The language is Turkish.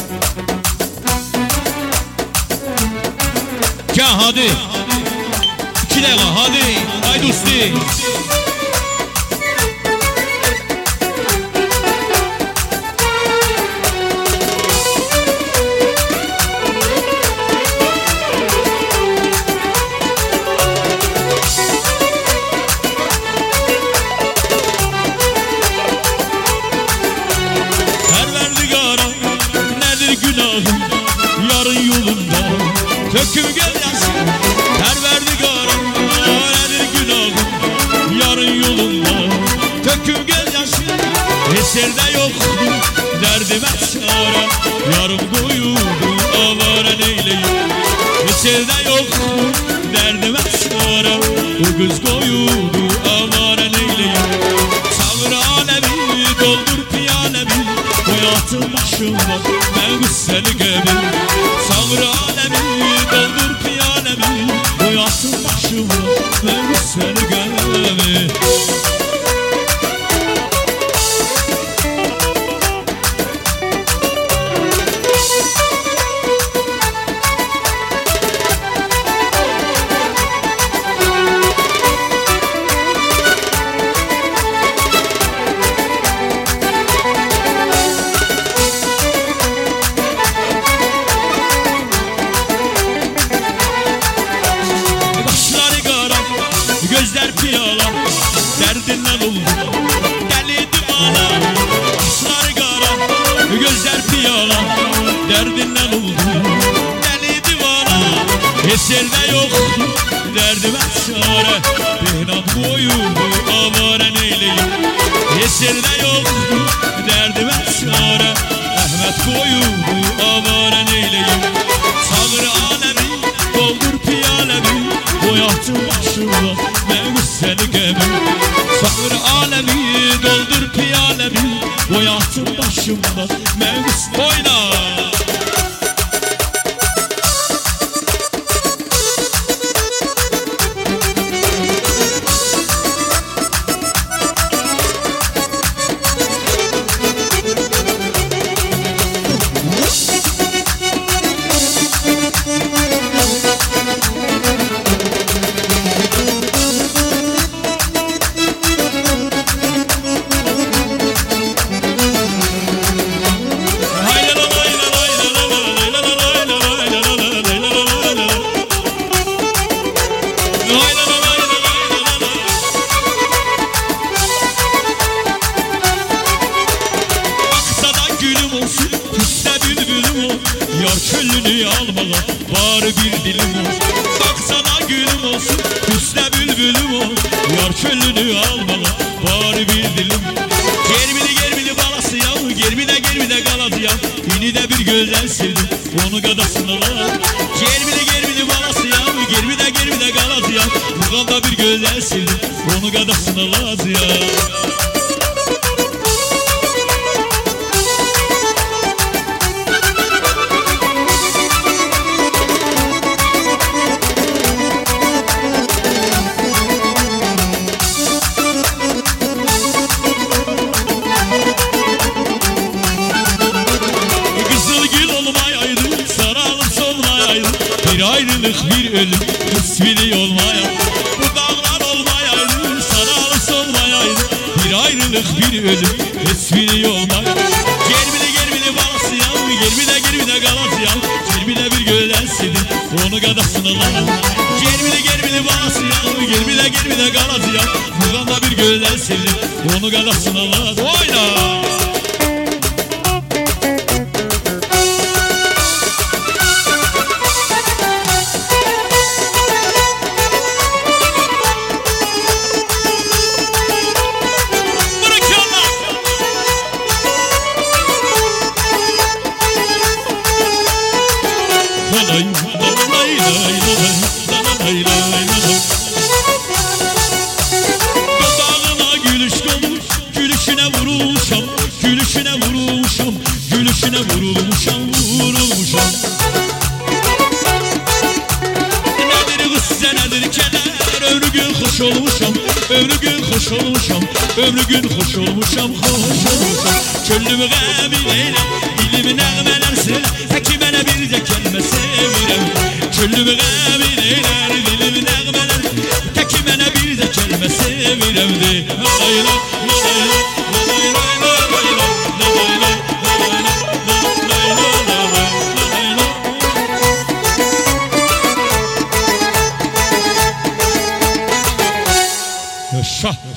Gel hadi 2 dakika hadi haydi usti. Yarın yolunda töküm gel yansın. Perverdigarım nedir günahım? Yarın yolunda töküm gel yansın. Eserde yok derdime çare, yarım koyuldu avara neyleyim. Eserde yok derdime çare, o kız koyuldu avara neyleyim. Çağır alemi doldur piyanemi, hayatım başımda ben seni gömüm. Çağır alemi doldur piyanemi, hayatım başımda ben seni gömüm. Gözler piyala, derdinden oldu deli divana. Kaşları kara, gözler piyala, derdinden oldu deli divana. Eserde yok derdime çare, beynat koyuldu avara neyleyim. Eserde yok derdime çare, Ahmet koyuldu avara neyleyim. Çağır alemi doldur piyalemi, boyattım başımda ben seni gömüm. Çağır alemi doldur piyalemi, boyattım başımda ben oyna. Yar küllünü almala var bir dilim ol. Baksana gülüm olsun üstte bülbülüm ol. Yar küllünü almala var bir dilim. Gerbili balası ya, gerbide galadı ya. Yine de bir gözden sildim onu gadasını la. Gerbili balası ya, gerbide galadı ya. Buradan da bir gözden sildim onu gadasını la ya. Bir ayrılık bir ölüm tesviri olmaya, bu dağlar olmayaydı, sararı solmayaydı. Bir ayrılık bir ölüm tesviri olmaya. Gerbili balası ya, gerbide galası ya. Gerbide bir gölden sildim onu gadasını lan. Gerbili balası ya, gerbide galası ya. Buradan da bir gölden sildim onu gadasını lan. Oyna. Dudağına gülüş dolmuş, gülüşüne vurulmuşam, gülüşüne vurulmuşam, gülüşüne vurulmuşam. Nedir kız nedir kenar, ömrü gün hoş olmuşam, ömrü gün hoş olmuşam, ömrü gün hoş olmuşam, hoş olmuşam. Çöllümü gabil eyle, dilimi nəğmələr söyle. Küllümü qəmin eylər, dilim nəğmələr. Təki mənə bir də kəlmə sevirəm de. Aylar